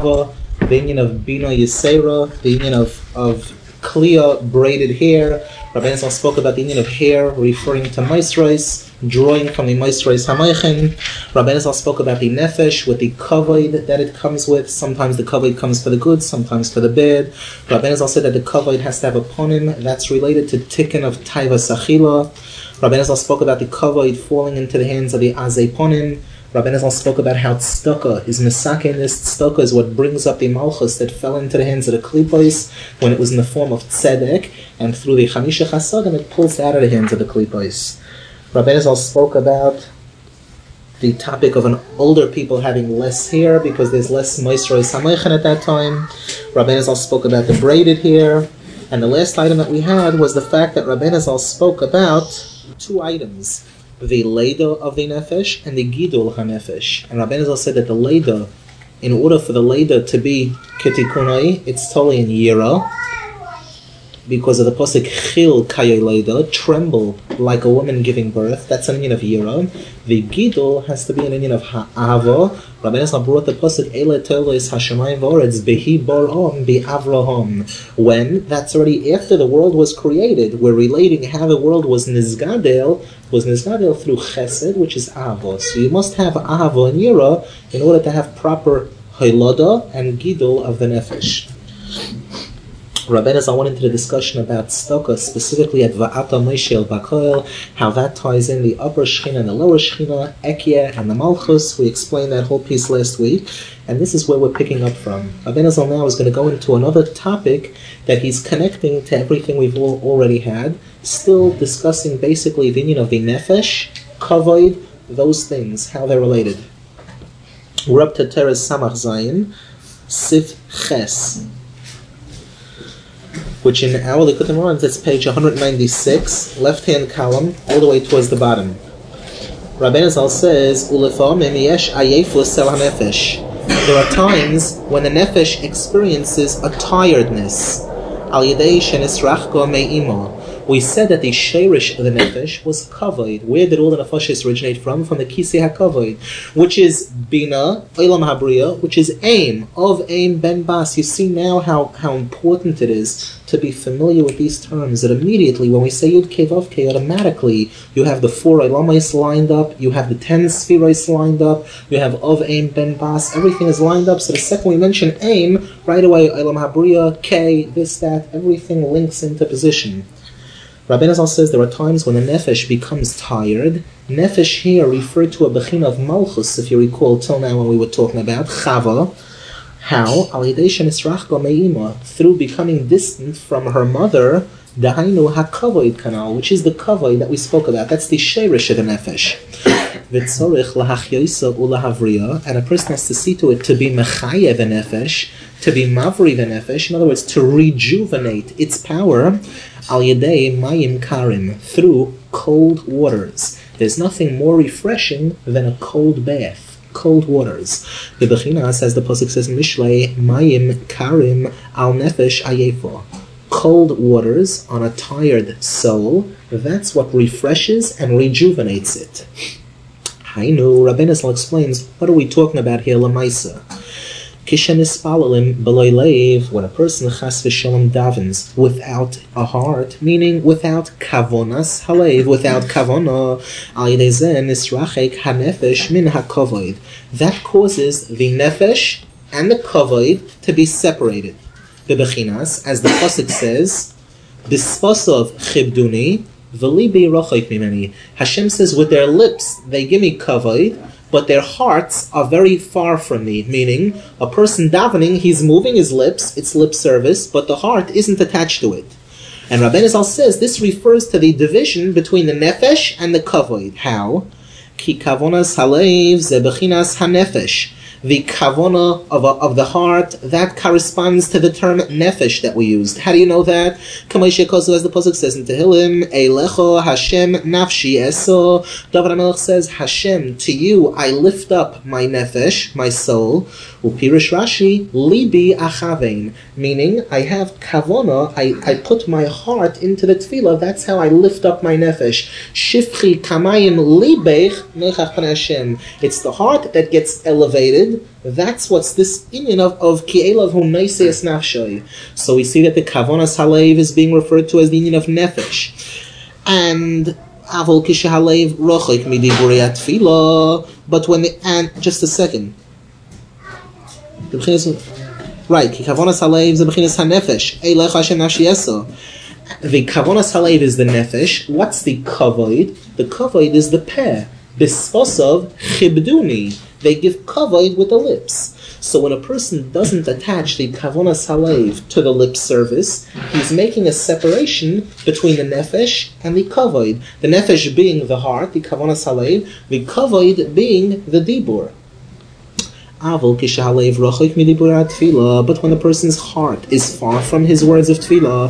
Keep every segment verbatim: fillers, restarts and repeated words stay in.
Chava, the union of Bina Yisera, the union of, of Clear braided hair. Rabbeinu Zal spoke about the union of hair referring to Maisrais, drawing from the Maisrais Hamaychin. Rabbeinu Zal spoke about the Nefesh with the Kavod that it comes with. Sometimes the Kavod comes for the good, sometimes for the bad. Rabbeinu Zal said that the Kavod has to have a ponim that's related to Tikkun of Taiva Sachila. Rabbeinu Zal spoke about the Kavod falling into the hands of the Azei Ponim. Rabbeinu Zal spoke about how tzedakah is misaken. This tzedakah is what brings up the malchus that fell into the hands of the klipos when it was in the form of tzedek, and through the chamisha chasadim it pulls out of the hands of the klipos. Rabbeinu Zal spoke about the topic of an older people having less hair because there's less moisture samaychen at that time. Rabbeinu Zal spoke about the braided hair, and the last item that we had was the fact that Rabbeinu Zal spoke about two items: the Leida of the Nefesh and the Gidul HaNefesh. And Rabbeinu Zal said that the Leida, in order for the Leida to be Ketikunai, it's totally in Yira, because of the Pasuk Chil Kaya Leida, tremble like a woman giving birth. That's an union of Yira. The Gidul has to be an union of Ha'ava. Rabbeinu Zal brought the Pasuk Ele Teles Hashemayim V'Oretz Behi Bor'om Be'Avraham. When? That's already after the world was created. We're relating how the world was Nizgadel, was Nizgadel through Chesed, which is Ava. So you must have Ava and Yira in order to have proper Hilada and Gidul of the Nefesh. Rabbeinu Zal went into the discussion about tzedakah, specifically at Va'ata Moshe El Bakoel, how that ties in the upper Shechina and the lower Shechina, Ekyeh and the Malchus. We explained that whole piece last week, and this is where we're picking up from. Rabbeinu Zal now is going to go into another topic that he's connecting to everything we've all already had, still discussing basically the union of the Nefesh, Kavod, those things, how they're related. We're up to Teres Samach Zayin, Sif Ches, which in our Likutei Moharan, that's page one ninety-six, left-hand column, all the way towards the bottom. Rabbeinu Zal says, "Ulefamim yesh ayefus sel hanefesh." There are times when the nefesh experiences a tiredness. Al yedei shenisrachko me'imo. We said that the sheirish of the nefesh was kavod. Where did all the nefashis originate from? From the kisei hakavod, which is bina, olam habriya, which is aim, of aim ben bas. You see now how, how important it is to be familiar with these terms, that immediately when we say yud kei vav kei, automatically you have the four olamais lined up, you have the ten spheros lined up, you have of aim ben bas, everything is lined up. So the second we mention aim, right away olam habriya, kei, this, that, everything links into position. Rabbeinu Zal says there are times when the nefesh becomes tired. Nefesh here referred to a bechina of malchus, if you recall, till now when we were talking about chava. How? Al yedei shenisrachko me'ima, through becoming distant from her mother, dahainu hakavod kanal, which is the kavod that we spoke about. That's the sheirish of the nefesh. V'tzorich lahachyoisa ulahavriya, and a person has to see to it to be mechayev the nefesh, to be mavri the nefesh, in other words, to rejuvenate its power, al yedei mayim karim, through cold waters. There's nothing more refreshing than a cold bath. Cold waters. The Bechinas, as the Pasuk says in Mishlei, mayim karim al nefesh ayefo. Cold waters on a tired soul, that's what refreshes and rejuvenates it. Hainu, Rabbeinu Zal explains, what are we talking about here, Lamaisa? Kishanispalim b'loy leiv, when a person chas v'shalom davens without a heart, meaning without kavonas halev, without kavona, al yedei zeh nisrachek hanefesh min hakavod. That causes the nefesh and the kavod to be separated. The bechinas, as the pasuk says, b'spasav chibduni v'libi rachok mimeni. Hashem says, with their lips they give me kavod, but their hearts are very far from me. Meaning, a person davening, he's moving his lips, it's lip service, but the heart isn't attached to it. And Rabbeinu Zal says this refers to the division between the nefesh and the kavod. How? Ki kavonas halev ze bechinas hanefesh. The kavona of, a, of the heart, that corresponds to the term nefesh that we used. How do you know that? Kamei shekosu, as the pasuk says in Tehillim, Eilecho Hashem nafshi eso. David HaMelech says, Hashem, to you I lift up my nefesh, my soul. Upirish Rashi, libi achavein, meaning I have kavona, I, I put my heart into the tefillah, that's how I lift up my nefesh. Shifchi kamayim libech It's the heart that gets elevated. That's what's this inyan of of ki'elav hu neiseis nafshay. So we see that the kavanas halev is being referred to as the inyan of nefesh, and avol kishahalev rochik midiburi atfila. But when the and just a second, right? Kavanas halev is the bechinas hanefesh. Eilech Hashem nafshi yeso. The kavanas halev is the nefesh. What's the kavod? The kavod is the peh. Bisposov chibduni. They give kavod with the lips. So when a person doesn't attach the kavanas halev to the lip service, he's making a separation between the nefesh and the kavod. The nefesh being the heart, the kavanas halev, the kavod being the dibur. But when the person's heart is far from his words of tefillah,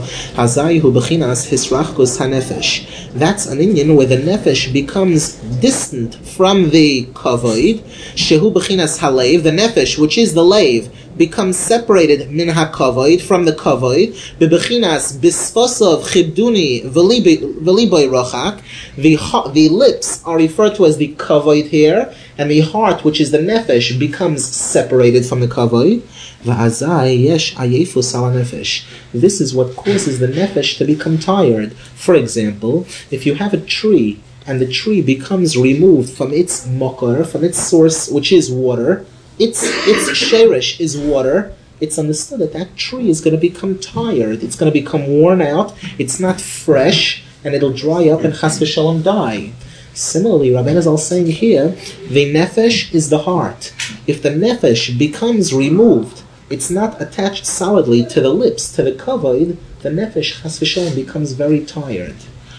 that's an inyan where the nefesh becomes distant from the kavod. Shehu b'chinas halev, the nefesh, which is the lave, becomes separated min ha-kavod, from the kavod. B'chinas bisfosov chibduni v'liboy rochak. The the lips are referred to as the kavod here, and the heart, which is the nefesh, becomes separated from the kavod. V'azai yesh ayefus ala nefesh. This is what causes the nefesh to become tired. For example, if you have a tree and the tree becomes removed from its mokar, from its source, which is water, its its sheresh is water, it's understood that that tree is going to become tired. It's going to become worn out. It's not fresh, and it'll dry up and chas v'shalom die. Similarly, Rabbeinu Zal saying here, the nefesh is the heart. If the nefesh becomes removed, it's not attached solidly to the lips, to the kavod, the nefesh chas v'shalom becomes very tired.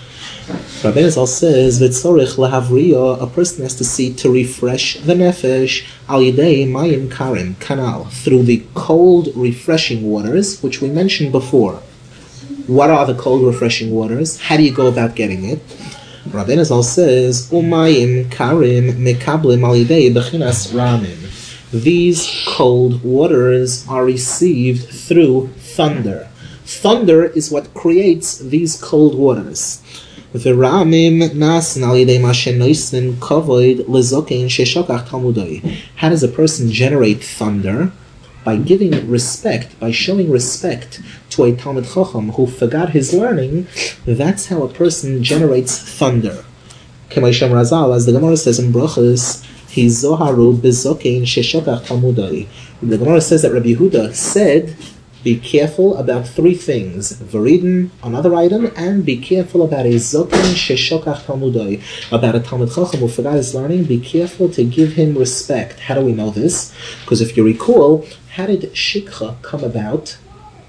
Rabbeinu Zal says, "V'tzorich lahavriya," a person has to see to refresh the nefesh al yidei mayim karim, kanal, through the cold, refreshing waters, which we mentioned before. What are the cold, refreshing waters? How do you go about getting it? Rabbeinu Zal says, "Umayim karim mekablim al yidei bechinas ramim." These cold waters are received through thunder. Thunder is what creates these cold waters. V'ramim nasin al yidei mashen noisin kavod lezokein sheshokach talmudoi. How does a person generate thunder? By giving respect, by showing respect to a Talmid Chacham who forgot his learning. That's how a person generates thunder. K'maishem Razal, as the Gemara says in Brachos, he zoharu bezokein sheshokach talmudoi. The Gemara says that Rabbi Yehuda said, be careful about three things: Varidin, another item, and be careful about a zokein sheshokach talmudoi, about a Talmid Chacham who forgot his learning. Be careful to give him respect. How do we know this? Because if you recall, how did shikha come about?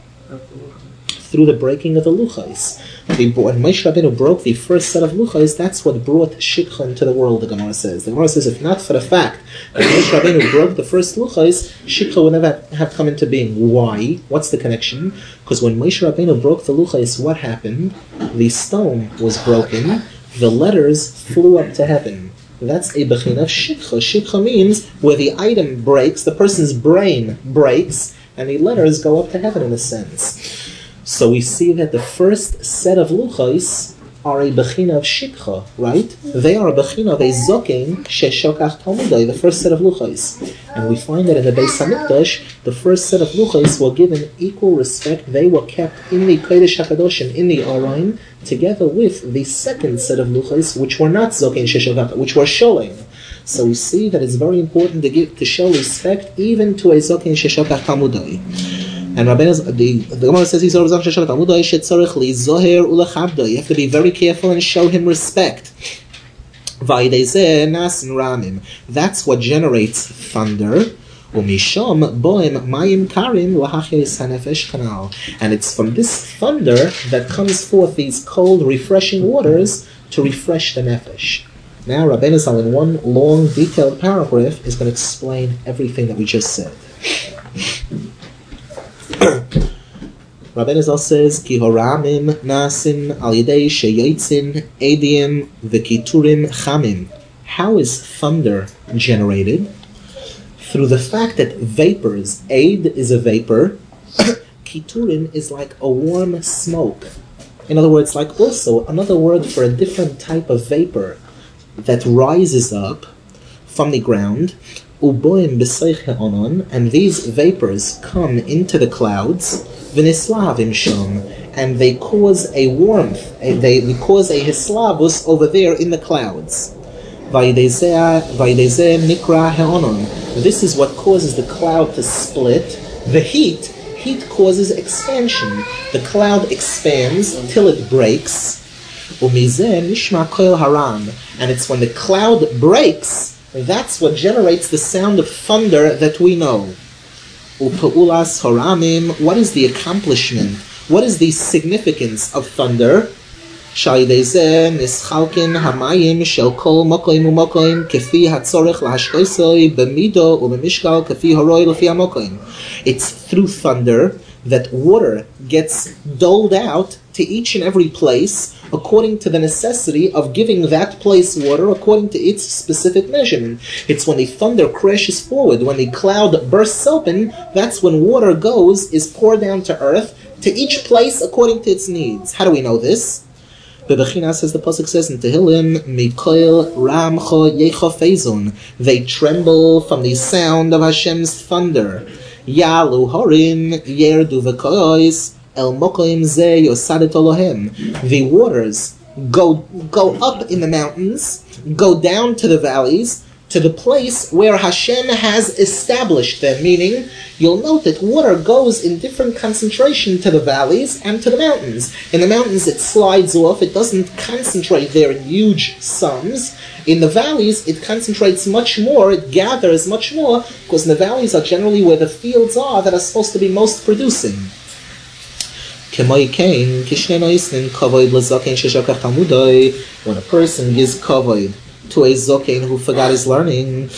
Through the breaking of the luchais. The, when Moshe Rabbeinu broke the first set of luchais, that's what brought shikha into the world, the Gemara says. The Gemara says, if not for the fact that Moshe Rabbeinu broke the first luchais, shikha would never have come into being. Why? What's the connection? Because when Moshe Rabbeinu broke the luchais, what happened? The stone was broken, the letters flew up to heaven. That's a bechina of shikha. Shikha means where the item breaks, the person's brain breaks, and the letters go up to heaven in a sense. So we see that the first set of luchais are a bechina of shikha, right? They are a bechina of a zokein sheshokach talmudai, the first set of luchais. And we find that in the Beis Hamikdash, the first set of luchais were given equal respect. They were kept in the Kodesh HaKadoshim, in the Aron, together with the second set of luchais, which were not zokein sheshokach, which were sholing. So we see that it's very important to give to show respect even to a zokein sheshokach talmudai. And Rabbeinu, the, the Gemara says he's always on Sheshach Talmudai shetzorich li zoher ulachabda. You have to be very careful and show him respect. Va'idezeh nasin ramim. That's what generates thunder. Umisham boim mayim karim lahachis hanefesh kanal. And it's from this thunder that comes forth these cold, refreshing waters to refresh the nefesh. Now Rabbeinu Zal, in one long, detailed paragraph, is going to explain everything that we just said. Rabbeinu Zal says, Ki horamim nasin al yidei sheyotzin edim v'kiturim chamim. How is thunder generated? Through the fact that vapors, aid is a vapor, kiturim is like a warm smoke. In other words, like also another word for a different type of vapor. that rises up from the ground, uboim b'seich ha'onon, and these vapors come into the clouds, v'nislavim shom, and they cause a warmth, and they, they cause a hislavus over there in the clouds. V'yidezeh nikra ha'onon. This is what causes the cloud to split. The heat, heat causes expansion. The cloud expands till it breaks. Umizeh nishma koil haran, and it's when the cloud breaks that's what generates the sound of thunder that we know. Upa'ulas haramim. What is the accomplishment? What is the significance of thunder? Shaydezeh nischalkin hamayim shel kol mokoim umokoim kefi hatzorech lahashkoisoi b'mido ub'mishkal kefi haroi lefi hamokoim. It's through thunder that water gets doled out to each and every place according to the necessity of giving that place water according to its specific measurement. It's when the thunder crashes forward, when the cloud bursts open, that's when water goes, is poured down to earth, to each place according to its needs. How do we know this? Bebechinas, as the pasuk says in Tehillim, Mikoil Ramcho Yecho Feizun. They tremble from the sound of Hashem's thunder. Yalu Horin Yerdu V'Kois El Mokoim Ze Yosadet Elohem. The waters go go up in the mountains, go down to the valleys, to the place where Hashem has established them. Meaning, you'll note that water goes in different concentration to the valleys and to the mountains. In the mountains it slides off, it doesn't concentrate there in huge sums. In the valleys it concentrates much more, it gathers much more, because the valleys are generally where the fields are that are supposed to be most producing. When a person gives kavod to a zokein who forgot his learning,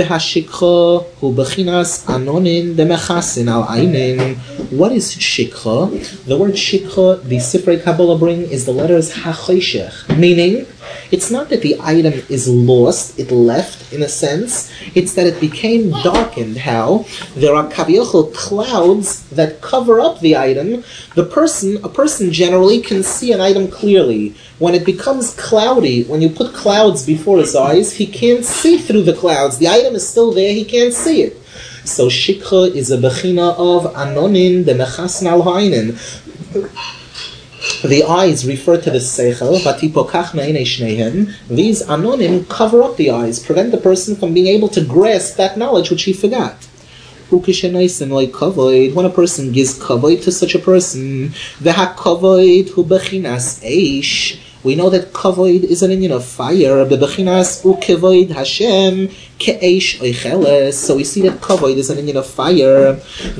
what is shikha? The word shikha, the Sifrei Kabbalah bring, is the letters hachoshech, meaning it's not that the item is lost, it left in a sense, it's that it became darkened. How? There are kaviyachol clouds that cover up the item. The person, a person generally can see an item clearly. When it becomes cloudy, when you put clouds before his eyes, he can't see through the clouds. The item is still there, he can't see it. So shikha is a bechina of anonin de mechasna al ha'inin. The eyes refer to the seichel, these anonim cover up the eyes, prevent the person from being able to grasp that knowledge which he forgot. When a person gives kavod to such a person, we know that kavod is an union of fire. So we see that kavod is an union of fire.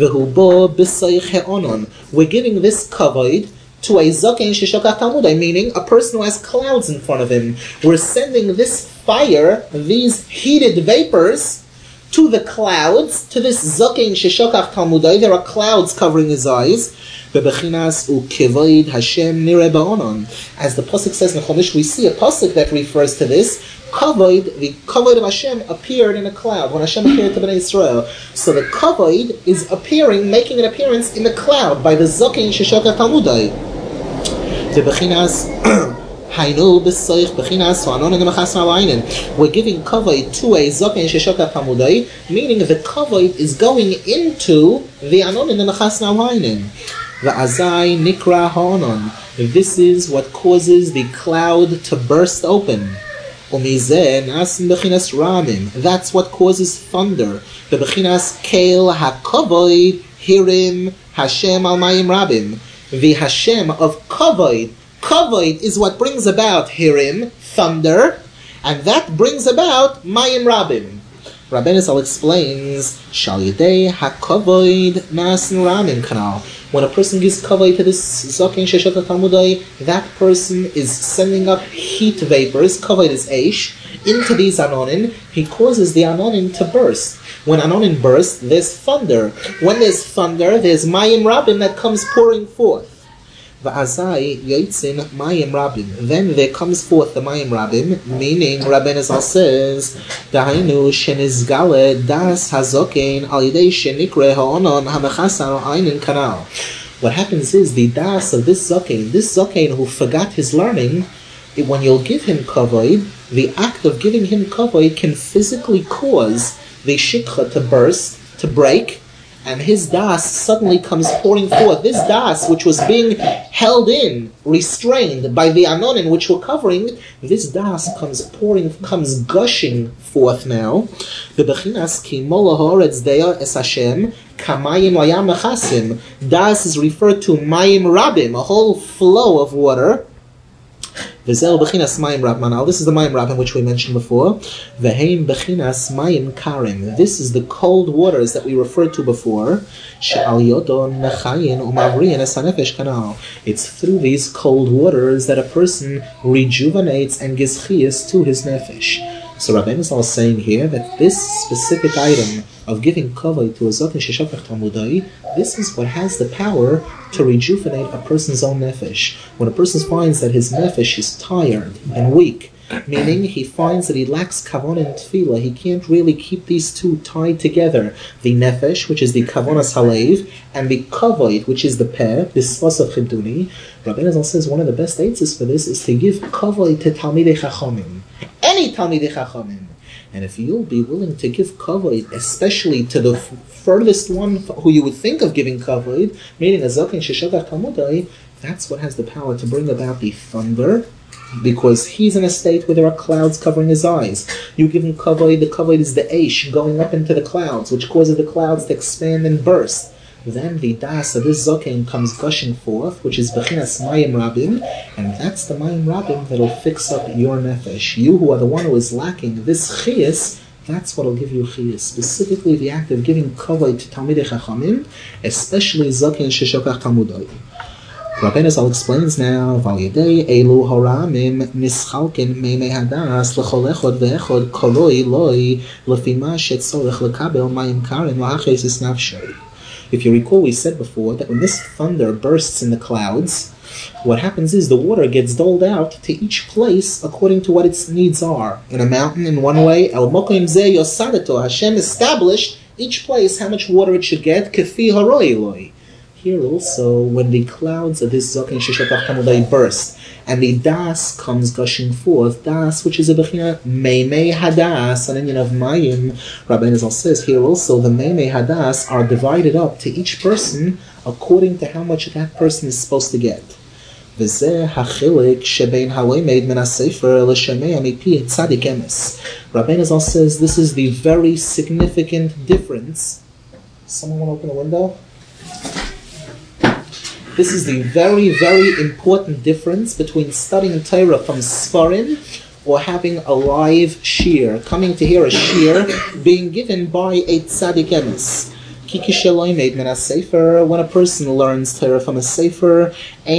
We're giving this kavod to a zokein sheshokach talmudai, meaning a person who has clouds in front of him. We're sending this fire, these heated vapors, to the clouds, to this zokein sheshokach talmudai. There are clouds covering his eyes. Bebechinas ukevoid Hashem nire ba'onon. As the pasuk says in Chumash, we see a pasuk that refers to this. Kavod, the kavod of Hashem appeared in a cloud when Hashem appeared to Bnei Israel. So the kavod is appearing, making an appearance in the cloud by the zokein sheshokach talmudai. The bechinas hainu b'soich bechinas ha'anon nemachas ma'alainen. We're giving kavod to a zokein sheshokach talmudai, meaning the kavod is going into the anon nemachas ma'alainen. The azai nikra ha'anon. This is what causes the cloud to burst open. That's what causes thunder. The bechinas keil hakavod hirim Hashem al mayim rabim. The Hashem of kavod. Kavod is what brings about hirim, thunder, and that brings about mayim rabim. Rabbeinu Zal explains, Shal yidei hakavod nasin ramim kanal. When a person gives kavod to this zokein sheshokach talmudai, that person is sending up heat vapors, kavod is eish, into these anonin. He causes the anonin to burst. When anonin burst, there's thunder. When there's thunder, there's mayim rabim that comes pouring forth. V'azai yotzin mayim rabim. Then there comes forth the mayim rabim, meaning Rabbeinu Zal says, Dahainu shenizgale das hazokein al yidei shenikre ha'onon hamechasar ha'ainin kanal. What happens is the das of this zokein, this zokein who forgot his learning, it, when you'll give him kavod, the act of giving him kavod can physically cause the shikha to burst, to break, and his das suddenly comes pouring forth. This das, which was being held in, restrained by the anonim which were covering, this das comes pouring, comes gushing forth now. Das is referred to mayim rabim, a whole flow of water. This is the mayim rabim which we mentioned before. Veheim bechinas mayim karim. This is the cold waters that we referred to before. It's through these cold waters that a person rejuvenates and gives chiyas to his nefesh. So Rabbeinu Zal is saying here that this specific item of giving kavod to a zoken sheshokach talmudai, this is what has the power to rejuvenate a person's own nefesh. When a person finds that his nefesh is tired and weak, meaning he finds that he lacks kavanah and tefillah, he can't really keep these two tied together. The nefesh, which is the kavanah halev, and the kavod, which is the peh, the sfas of chiduni. Rabbeinu Zal says one of the best aids for this is to give kavod to talmidei chachamim. Any talmidei chachamim. And if you'll be willing to give kavod, especially to the f- furthest one who you would think of giving kavod, meaning a zoken sheshokach talmudai, that's what has the power to bring about the thunder, because he's in a state where there are clouds covering his eyes. You give him kavod, the kavod is the eish going up into the clouds, which causes the clouds to expand and burst. Then the das of this zoken comes gushing forth, which is bechinas mayim rabim, and that's the mayim rabim that'll fix up your nefesh. You who are the one who is lacking this chiyas, that's what'll give you chiyas. Specifically the act of giving kavod to talmidei chachamim, especially zoken sheshokach talmudai. Rabbeinu Zal explains now, Val yedei elu horamim nischalkin meimei hadas lechol echod ve'echod koloi loi lefima shetzorech lekabel mayim karim lahachesis nafshay. If you recall, we said before that when this thunder bursts in the clouds, what happens is the water gets doled out to each place according to what its needs are. In a mountain, in one way, El Mokim Ze Yosadato, Hashem established each place how much water it should get, Kefi Haroi Eloi. Here also, when the clouds of this Zokin Sheshokach Talmudai burst, and the das comes gushing forth, das, which is a bechina meimei hadas, an Indian of mayim, Rabbeinu Zal says here also the meimei hadas are divided up to each person according to how much that person is supposed to get. V'zeh hachilik shebein haloimed min hasefer l'shemei mipi tzadik emes. Rabbeinu Zal says this is the very significant difference. Someone want to open the window? This is the very, very important difference between studying Torah from Sfarim or having a live shir, coming to hear a shir being given by a tzaddik emes. When a person learns Torah from a sefer,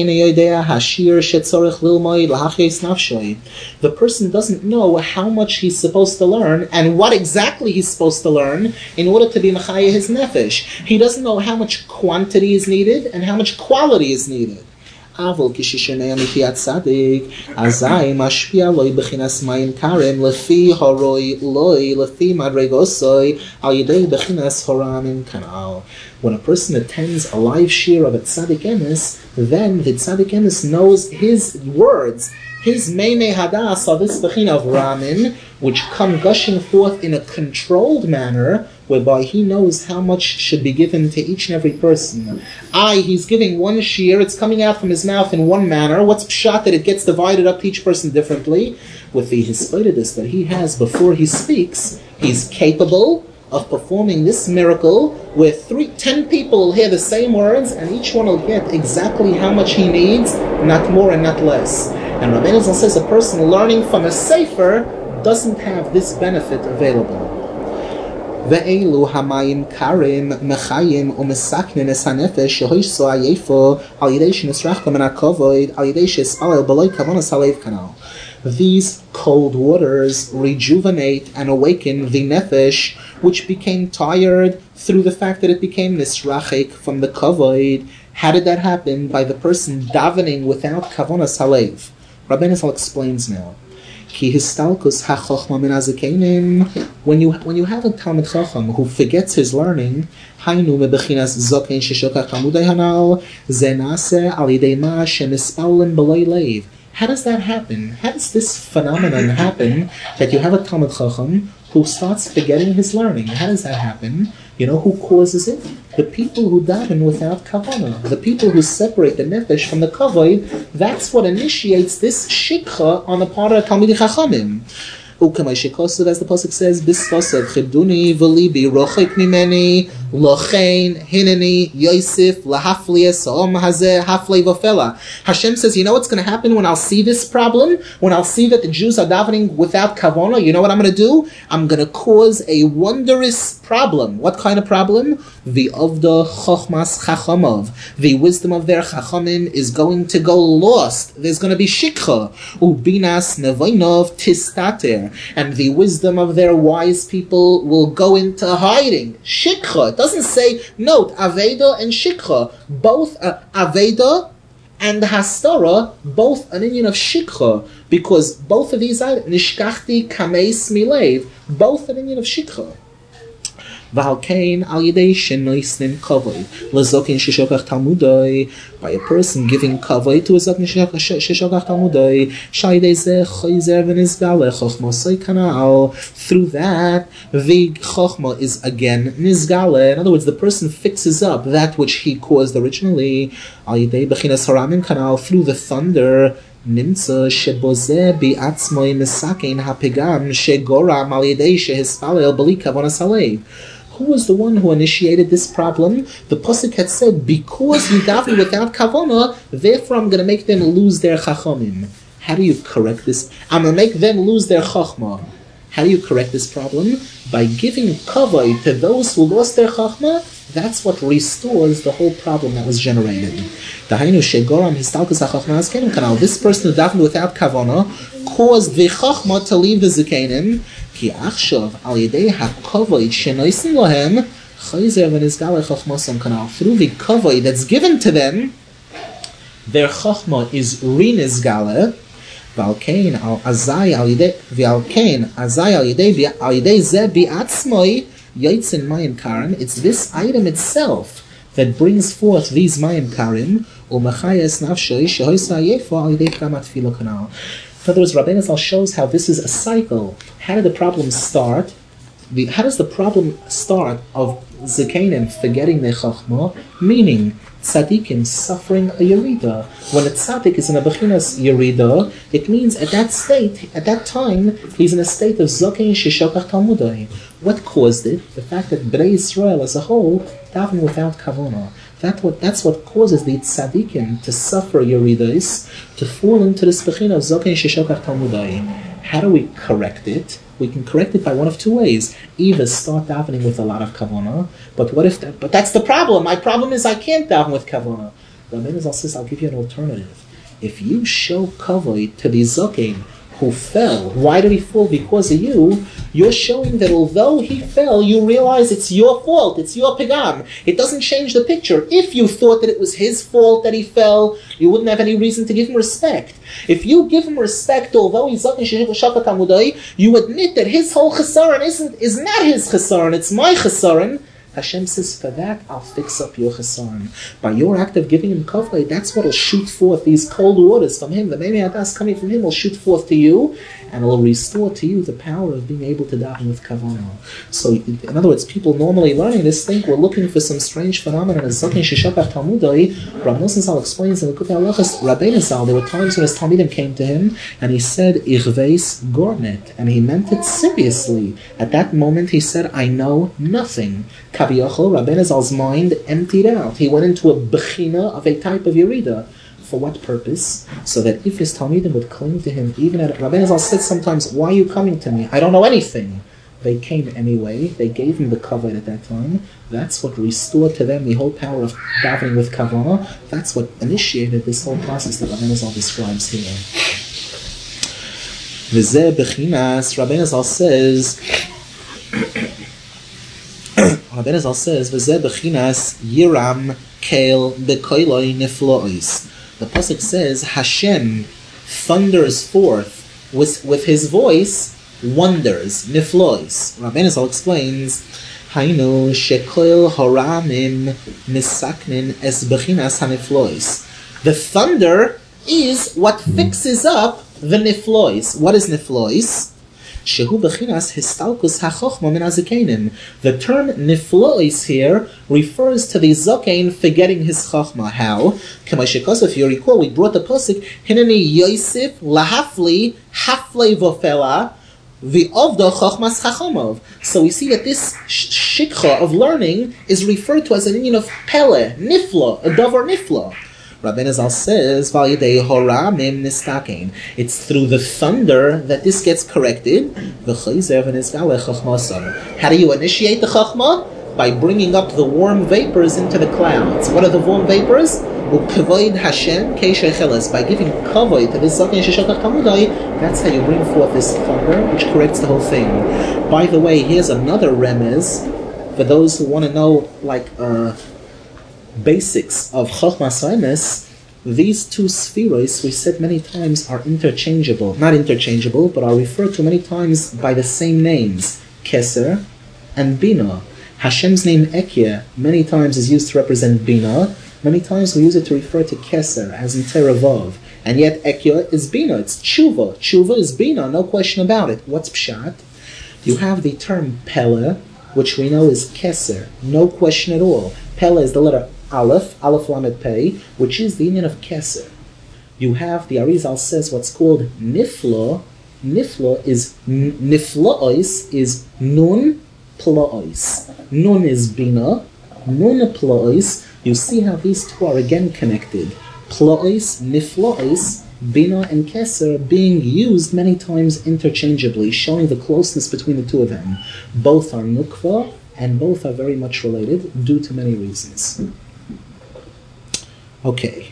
the person doesn't know how much he's supposed to learn and what exactly he's supposed to learn in order to be mechaya his nefesh. He doesn't know how much quantity is needed and how much quality is needed. אבל כששומע מפי הצדיק, אזי משפיע לוי בחינס מים קרים לפי הרוי לוי לפי מדרגוסוי על ידי בחינס הורמים כנ"ל. When a person attends a live shir of a tzaddik emes, then the tzaddik emes knows his words, his meimei hadas are this bechina of ramin, which come gushing forth in a controlled manner, whereby he knows how much should be given to each and every person. I, he's giving one shir, it's coming out from his mouth in one manner. What's pshat that it gets divided up to each person differently? With the hispidus that he has before he speaks, he's capable of performing this miracle where three, ten people will hear the same words and each one will get exactly how much he needs, not more and not less. And Rabbeinu Zal says a person learning from a sefer doesn't have this benefit available. ואלו המים קרים מחיים ומסכנים את הנפש שהויסו עייפו על ידי שנשרח מן הכבוד על ידי שהספלל בלוי כוונת הלב כנ"ל. These cold waters rejuvenate and awaken the nefesh, which became tired through the fact that it became nisrachik from the kavod. How did that happen? By the person davening without kavonas halev. Rabbeinu Zal explains now. Ki histalkus hachochma min hazakenim. When you when you have a Talmid Chacham who forgets his learning, haynu mebechinas zokein sheshokach talmudei hanal zenase al yidei ma shemispaulim b'loi leiv. How does that happen? How does this phenomenon happen that you have a Talmid Chacham who starts forgetting his learning? How does that happen? You know who causes it? The people who daven without kavanah. The people who separate the nefesh from the kavod. That's what initiates this shikha on the part of Talmidei Chachamim. U'kamay as the pasuk says, "Bisvasav chibduni v'libi rochik mimeni lochein hineni Yosef lahafliya sa'om hazeh haflei v'fela." Hashem says, you know what's going to happen when I'll see this problem? When I'll see that the Jews are davening without kavanah, you know what I'm going to do? I'm going to cause a wondrous problem. What kind of problem? The avda chochmas chachamov. The wisdom of their chachamim is going to go lost. There's going to be shikha. Ubinas nevainov tistater. And the wisdom of their wise people will go into hiding. Shikha. It doesn't say, note, Aveda and Shikha. Both uh, Aveda and Hastara, both an Indian of Shikha. Because both of these items, Nishkachti Kameis Milev, both an Indian of Shikha. V'halkein al yedei shenoisnin kavod lezokin sheshokach talmudai, by a person giving kavod to a zokin sheshokach talmudai, shayidei zeh chayzer v'nizgale chochmosai kanal. Through that, the chochma is again nizgale. In other words, the person fixes up that which he caused originally. Al yedei bechinas haramim kanal, through the thunder. Nimtza shebozeh bi'atzmoi misakein hapegam shegoram al yedei shehispalel b'li kavonas halev. Who was the one who initiated this problem? The pasuk had said, because you daven without kavanah, therefore I'm going to make them lose their chachamim. How do you correct this? I'm going to make them lose their chachma. How do you correct this problem? By giving kavod to those who lost their chachma. That's what restores the whole problem that was generated. This person who davened without kavanah caused the chachma to leave the zikanim. Ki achshav al yedei hakavod shenoisin lohem chayzer v'nizgale chachmosam kanal. Through the kavod that's given to them, their chachma is rinizgale. V'alkein al azay al yedei v'alkein azay al yedei al yedei zeh bi'atzmoi yotzin mayim karim. It's this item itself that brings forth these mayim karim. U'machayes nafshoy shehoysa yefo al yedei kamat filo kanal. In other words, Rabbeinu Zal shows how this is a cycle. How did the problem start? The, how does the problem start of Zekanim forgetting their Chachma? Meaning, Tzadikim suffering a Yerida. When a Tzadik is in a Bechinas Yerida, it means at that state, at that time, he's in a state of Zokein Sheshokach Talmudai. What caused it? The fact that Bnei Israel as a whole daven without Kavanah. That what, that's what causes the tzaddikim to suffer yeridas, to fall into this bechina of zokein sheshokach talmudai. How do we correct it? We can correct it by one of two ways. Either start davening with a lot of kavanah, but what if that, but that's the problem. My problem is I can't daven with kavanah. Rabbeinu Zal says, I'll give you an alternative. If you show kavod to the zokein who fell, why did he fall? Because of you. You're showing that although he fell, you realize it's your fault, it's your pigam. It doesn't change the picture. If you thought that it was his fault that he fell, you wouldn't have any reason to give him respect. If you give him respect, although he's you admit that his whole chesaron isn't is not his chesaron, it's my chesaron. Hashem says, for that, I'll fix up your chesaron. By your act of giving him kavod, that's what will shoot forth these cold waters from him. The Mei Adas coming from him will shoot forth to you, and it will restore to you the power of being able to daven with kavanah. So, in other words, people normally learning this think we're looking for some strange phenomenon as Zokein Sheshokach Talmudai. Rav Nosson Zal explains in the Likutei Halachos, Rabbeinu Zal, there were times when his Talmidim came to him, and he said, Irveis Gornet, and he meant it seriously. At that moment, he said, I know nothing. Kaviyachol, Rabbeinu Zal's mind emptied out. He went into a bechina of a type of yerida. For what purpose? So that if his Talmidim would cling to him, even at Rabbeinu Zal said sometimes, why are you coming to me? I don't know anything. They came anyway. They gave him the kavod at that time. That's what restored to them the whole power of davening with kavanah. That's what initiated this whole process that Rabbeinu Zal describes here. V'zeh bechinas, Rabbeinu Zal says, Rabbeinu Zal says, "V'zeh bechinas yiram kel bekoiloi niflois." The pasuk says, "Hashem thunders forth with with His voice wonders niflois." Rabbeinu Zal explains, "Hainu shekoil haramim misaknin es bechinas haniflois." The thunder is what fixes up the niflois. What is niflois? Shehu b'chinas histalkus hachochma min hazikenim. The term niflois here refers to the zokein forgetting his chochma. How? Kamashikos, if you recall, we brought the pasuk hineni Yosef lahafli hafle vofela v'ovda chochmas chachomov. So we see that this shikha of learning is referred to as an union of pele, nifla, a davar nifla. Rabbeinu Zal says, it's through the thunder that this gets corrected. How do you initiate the chachma? By bringing up the warm vapors into the clouds. What are the warm vapors? By giving kavod to this zaken sheshakach talmudai, that's how you bring forth this thunder, which corrects the whole thing. By the way, here's another remez for those who want to know, like, uh, basics of Chochmas Emes. These two spheros, we said many times, are interchangeable. Not interchangeable, but are referred to many times by the same names, Keser and Bina. Hashem's name Ekyeh many times is used to represent Bina. Many times we use it to refer to Keser, as in Teravav. And yet Ekyeh is Bina, it's Tshuva. Tshuva is Bina, no question about it. What's Pshat? You have the term Pele, which we know is Keser, no question at all. Pele is the letter Aleph, Aleph Lamed Pei, which is the union of Keser. You have, the Arizal says, what's called Niflo. Niflo is, Niflois is Nun Plois. Nun is Bina, Nun Plois. You see how these two are again connected. Plois, Niflois, Bina and Keser being used many times interchangeably, showing the closeness between the two of them. Both are Nukva, and both are very much related due to many reasons. Okay.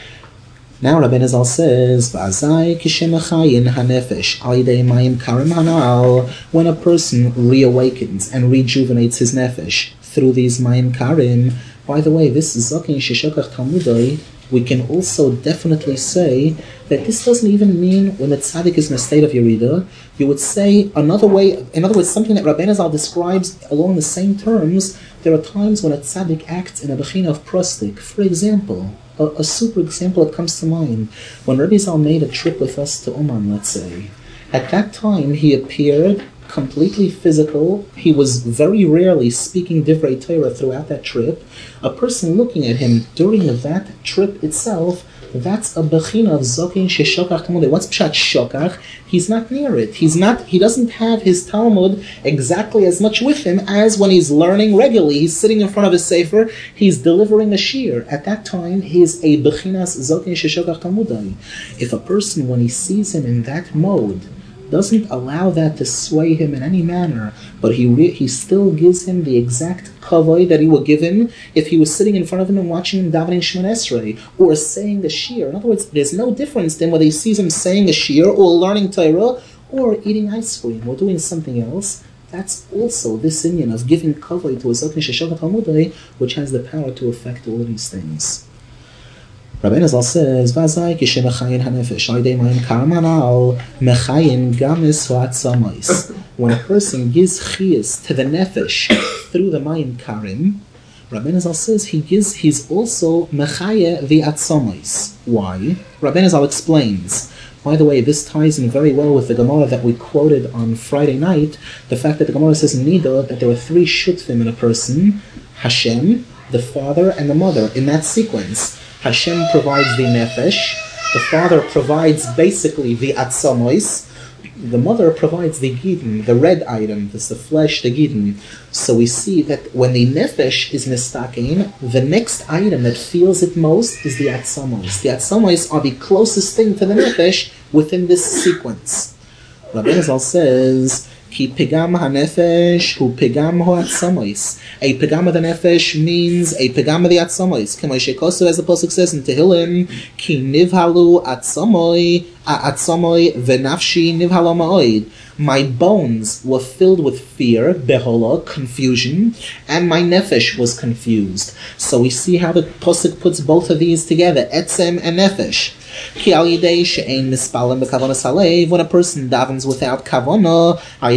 Now Rabbeinu Zal says, "V'azai kishemechayin hanefesh alidei mayim karim hanal." When a person reawakens and rejuvenates his nefesh through these mayim karim. By the way, this zaken sheshakach talmudai, we can also definitely say that this doesn't even mean when the tzaddik is in a state of yerida. You would say another way, in other words, something that Rabbeinu Zal describes along the same terms. There are times when a tzaddik acts in a bechina of prostik. For example, a, a super example that comes to mind, when Rabbi Zal made a trip with us to Oman, let's say, at that time he appeared completely physical. He was very rarely speaking divrei Torah throughout that trip. A person looking at him during that trip itself, that's a bechina of zokin sheshokach talmud. What's pshat shokach? He's not near it. He's not. He doesn't have his Talmud exactly as much with him as when he's learning regularly. He's sitting in front of his sefer. He's delivering a shir. At that time, he is a bechinas zokin sheshokach talmudai. If a person, when he sees him in that mode, doesn't allow that to sway him in any manner, but he re- he still gives him the exact kavod that he would give him if he was sitting in front of him and watching him davening Shemon Esrei or saying the shir. In other words, there's no difference then whether he sees him saying a shir or learning Torah or eating ice cream or doing something else. That's also this inyan of giving kavod to a zaken sheshakach talmudai, which has the power to affect all of these things. Rabbeinu Zal says, "V'azai kishemechayin hanefesh alidei mayim karim hanal mechayin gamis ho'atzamos." When a person gives chiyus to the nefesh through the mayim karim, Rabbeinu Zal says he gives. He's also mechaye the atzamos. Why? Rabbeinu Zal explains. By the way, this ties in very well with the Gemara that we quoted on Friday night. The fact that the Gemara says in Nida that there were three shutfim in a person: Hashem, the father, and the mother. In that sequence. Hashem provides the nefesh, the father provides basically the atzamos, the mother provides the gidin, the red item, this the flesh, the gidin. So we see that when the nefesh is mistaken, the next item that feels it most is the atzamos. The atzamos are the closest thing to the nefesh within this sequence. Rabbeinu Zal says, Ki pigam hanefesh hu pigam ho atzamos. A pigam of the nefesh means a pigam of the atzamos. K'moshe kosu, as the pasuk says in Tehillim, ki nivhalu atzamoi atzamoi v'nafshi nivhalo ma'oid. My bones were filled with fear, behola, confusion, and my nefesh was confused. So we see how the pasuk puts both of these together, etzem and nefesh. When a person davens without kavana,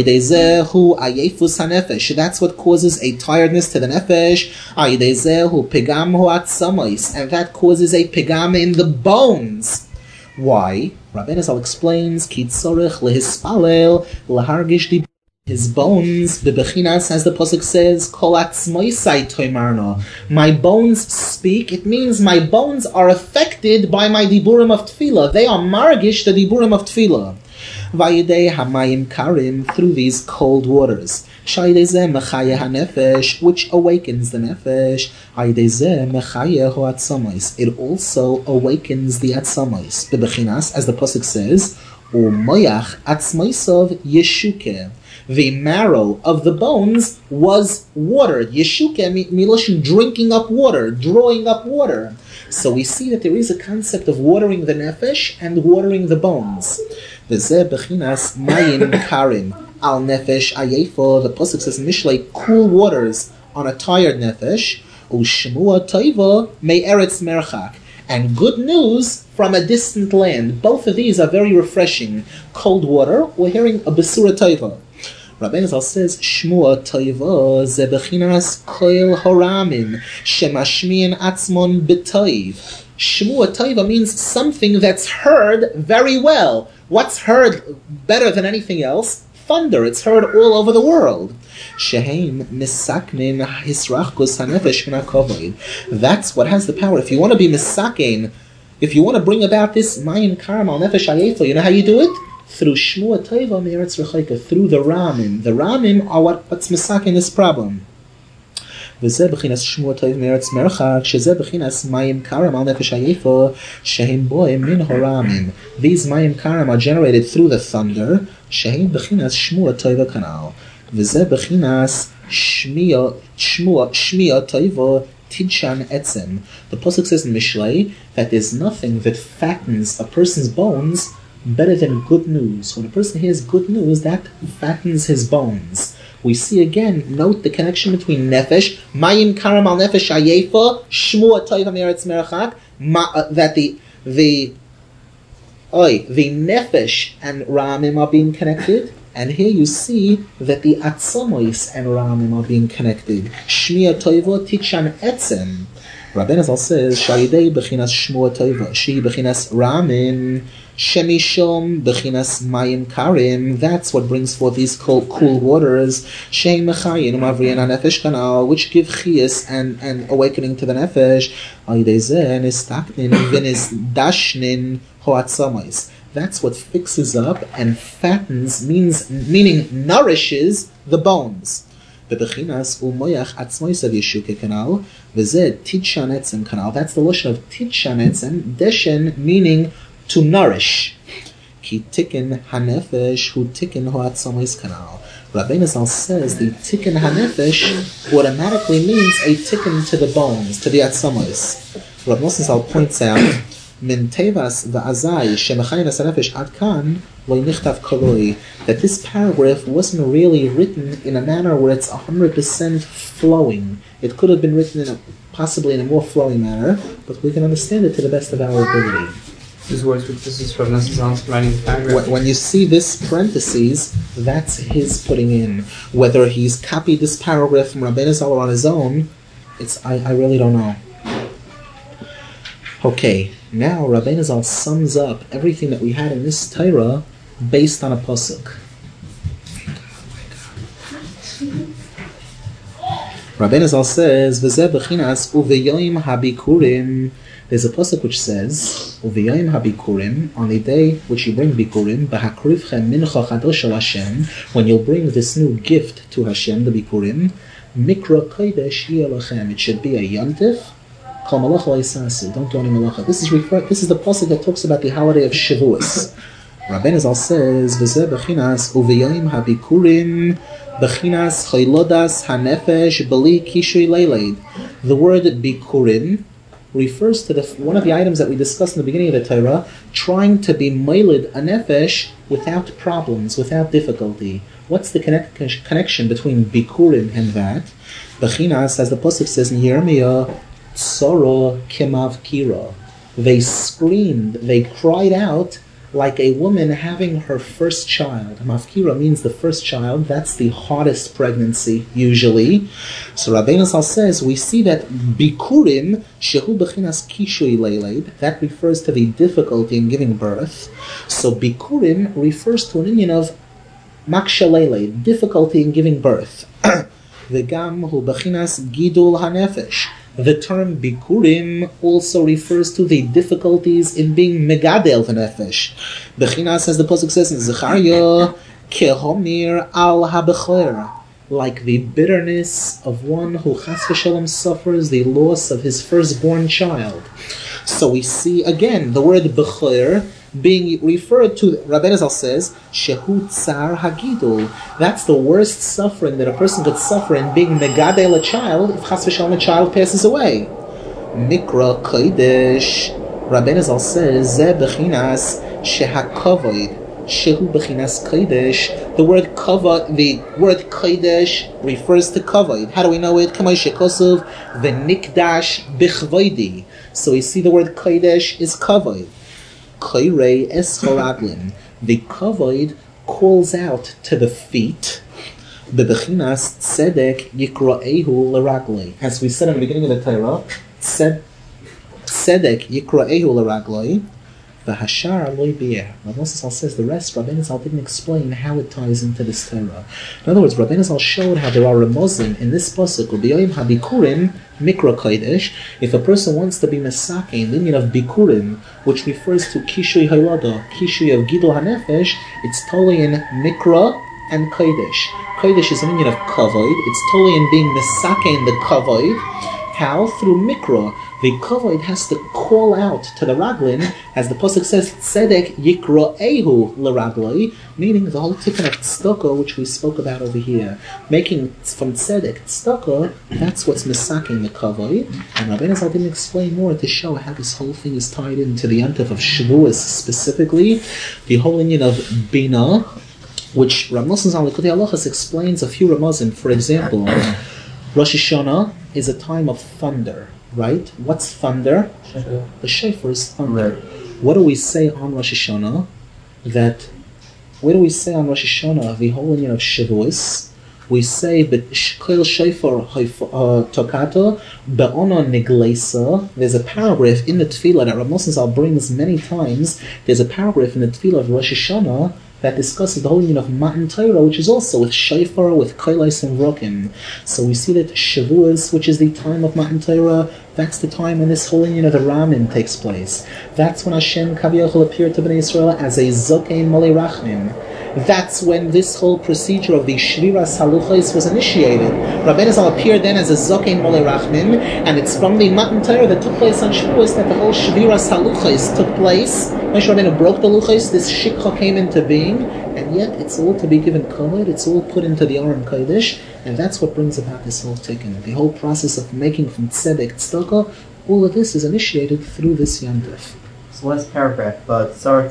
that's what causes a tiredness to the nefesh, and that causes a pigam in the bones. Why? Rabbeinu Zal explains, Ki tzorech lehispalel lehargish di his bones, bebechinas, as the pasuk says, kol atzmoisai toimarno. My bones speak. It means my bones are affected by my diburim of tefillah. They are margish the diburim of tefillah. Vayidei hamayim karim, through these cold waters. Shaydezeh mechayeh hanefesh, which awakens the nefesh. Aydezeh mechayeh hoatzamos. It also awakens the atzamos. Bebechinas, as the pasuk says, u'moyach atzmoisov yeshuke. The marrow of the bones was watered. Yeshuke, miloshin, drinking up water, drawing up water. So we see that there is a concept of watering the nefesh and watering the bones. V'zeh bechinas mayim karim al nefesh ayefo. The pasuk says in Mishlei, cool waters on a tired nefesh. U'shmua toiva me eretz merchak. And good news from a distant land. Both of these are very refreshing. Cold water, we're hearing a besura toiva. Rabbeinu Zal says, Shmua toiva ze bechinas koil horamim shemashmiin atzmon b'toiv. Shmua toiva means something that's heard very well. What's heard better than anything else? Thunder. It's heard all over the world. Sheheim misaknin hisrachkus hanefesh min hakovod. That's what has the power. If you want to be misakin, if you want to bring about this mayim karam al nefesh hayefo, you know how you do it? Through Shmua Toiva Me'eretz Rechaika, through the Ramim. The Ramim are what, what's misakin this problem. V'zeh b'chinas Shmua Toiva Me'eretz Merchak, shezeh b'chinas mayim karam al nefesh hayefo, shehem boim min horamim. These mayim karam are generated through the thunder, shehem b'chinas Shmua Toiva kanal. V'zeh b'chinas Shmia Shmia Toiva Tidshan etzem. The pasuk says in Mishlei that there's nothing that fattens a person's bones better than good news. When a person hears good news, that fattens his bones. We see again, note the connection between nefesh, mayim karam al nefesh ayefa, shmua toiva me'eretz merchak, that the the oy, the nefesh and ramim are being connected, and here you see that the atzamos and ramim are being connected. Shmia toiva tichan etzem. Rabbeinu Zal says, Shalidei bechinas shmua toiva, she bechinas ramim, Shemishom bechinas mayim karim. That's what brings forth these cold, cool waters. Shein mechayin umavriyan hanefesh kanal, which give chiyas and, and awakening to the nefesh. Aydezeh nistaknin v'nis dashnin hoatzamos. That's what fixes up and fattens, means meaning nourishes the bones. Bebechinas umoyach atzmoisav yeshuke kanal v'zeh tidshan etzem kanal. That's the lashon of tidshan etzem. Deshen meaning to nourish. Ki tikkun hanefesh hu tikkun hoatzamos kanal. Rabbeinu Zal says the tikkun hanefesh automatically means a tikkun to the bones, to the atzamos. Rabbeinu Zal points out, min tevas va'azai shemechayin hanefesh ad kan lo nichtav koloi, that this paragraph wasn't really written in a manner where it's one hundred percent flowing. It could have been written in a, possibly in a more flowing manner, but we can understand it to the best of our ability. These words, this is from Nassim writing the paragraph. When you see this parentheses, that's his putting in. Whether he's copied this paragraph from Rabbeinu Zal on his own, it's I, I really don't know. Okay, now Rabbeinu Zal sums up everything that we had in this Torah based on a pasuk. Rabbeinu Zal says, "V'zeh bechinas uveyoim habikurim." There's a pasuk which says, "Uveyoim habikurim," on the day which you bring bikurim, b'hakrivchem mincha chadosh al Hashem, when you'll bring this new gift to Hashem, the bikurim, mikra kodesh yelachem. It should be a yontif. Kol malacha lo'isasu. Don't do any malacha. This is refer- This is the pasuk that talks about the holiday of Shavuos. Rabbeinu Zal says, "V'zeh bechinas uveyoim habikurim." Bechinas chaylodas hanefesh beli kishui leiled. The word bikurim refers to the one of the items that we discussed in the beginning of the Torah, trying to be meiled a nefesh without problems, without difficulty. What's the connect, connection between bikurim and that? Bechinas, as the pasuk says in Yirmiyah, tzoro kimav kira. They screamed, they cried out like a woman having her first child. Mafkira means the first child. That's the hardest pregnancy, usually. So Rabbeinu Zal says, we see that bikurim, shehu bechinas kishui leiled, that refers to the difficulty in giving birth. So bikurim refers to an union of maksha leiled, difficulty in giving birth. V'gam hu bechinas gidul hanefesh. The term bikurim also refers to the difficulties in being megadel v'nefesh. Bechinas, as the pasuk says in Zechariah, kehomir al habechor, like the bitterness of one who chas v'shalom suffers the loss of his firstborn child. So we see again the word bechor being referred to. Rabbeinu Zal says, shehu tsar hagidul. That's the worst suffering that a person could suffer in being megadel a child if chas v'shalom a child passes away. Mikra kodesh. Rabbeinu Zal says, ze bechinas shehakavoid. Shehu bechinas kodesh. The word kavod, the word kodesh refers to kavod. How do we know it? Kamay shekosov v'nikdash bichvoidi. So we see the word kodesh is kavod. Koirei eschoraglin. The kavod calls out to the feet. Bebechinas tzedek yikraehu l'raglei. As we said in the beginning of the Torah, tzedek yikraehu l'raglei. V'hashar loy bi'er. Rabbeinu Zal says the rest, Rabbeinu Zal didn't explain how it ties into this Torah. In other words, Rabbeinu Zal showed how there are remozim in this pasuk, U'b'yoyim habikurim mikra kodesh. If a person wants to be mesakein, the union of bikurim, which refers to kishui haylada, kishui of gidul hanefesh, it's totally in mikra and kodesh. Kodesh is a union of kavod. It's totally in being mesakein the kavod. How? Through mikra. The kavod has to call out to the raglin, as the pasuk says, tzedek yikraehu l'ragloi, meaning the whole tikkun of tzedakah, which we spoke about over here, making from tzedek tzedakah, that's what's misaking the kavod. And Rabbeinu Zal didn't explain more to show how this whole thing is tied into the yontif of Shavuos specifically, the whole union of bina, which Rav Nosson Zal Likutei Halachos explains a few ramazim. For example, Rosh Hashanah is a time of thunder. Right? What's thunder? Shofar. The shofar is thunder. Right. What do we say on Rosh Hashanah? That, what do we say on Rosh Hashanah, the whole union of Shavuos? We say, Kol shofar tokato be'ono nigleisa. There's a paragraph in the tefillah that Rav Nosson Zal brings many times. There's a paragraph in the tefillah of Rosh Hashanah that discusses the whole union of Matan Torah, which is also with shofar, with kolos and rokim. So we see that Shavuos, which is the time of Matan Torah, that's the time when this whole union of the Ramin takes place. That's when Hashem Kaviyachol appeared to Bnei Yisrael as a Zokein Molei Rachmim. That's when this whole procedure of the Shviras Haluchos was initiated. Rabbeinu Zal appeared then as a Zokein Molei Rachmim, and it's from the Matan Torah that took place on Shavuos that the whole Shviras Haluchos took place. Moshe Rabbeinu broke the Luchos, this Shikha came into being, and yet it's all to be given kavod, it's all put into the Aron Kodesh, and that's what brings about this whole tikkun. The whole process of making from tzedek tzedakah, all of this is initiated through this yontif. So last paragraph, but Tzarek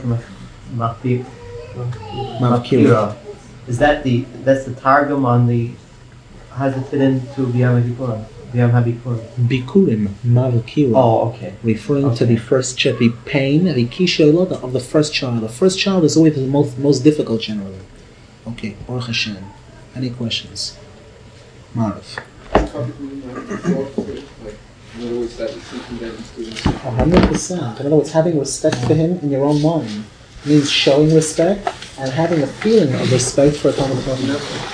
Mafkira. Is that the that's the targum on the? How does it fit into B'yam HaBikurim? B'yam HaBikurim. Bikurim Mavkira. Oh, okay. Referring okay. to the first child, the pain, the kisha loda of the first child. The first child is always the most most difficult generally. Okay, Baruch Hashem. Any questions? Marv. A hundred percent. In other words, having respect for him in your own mind means showing respect and having a feeling of respect for a Talmud Chacham.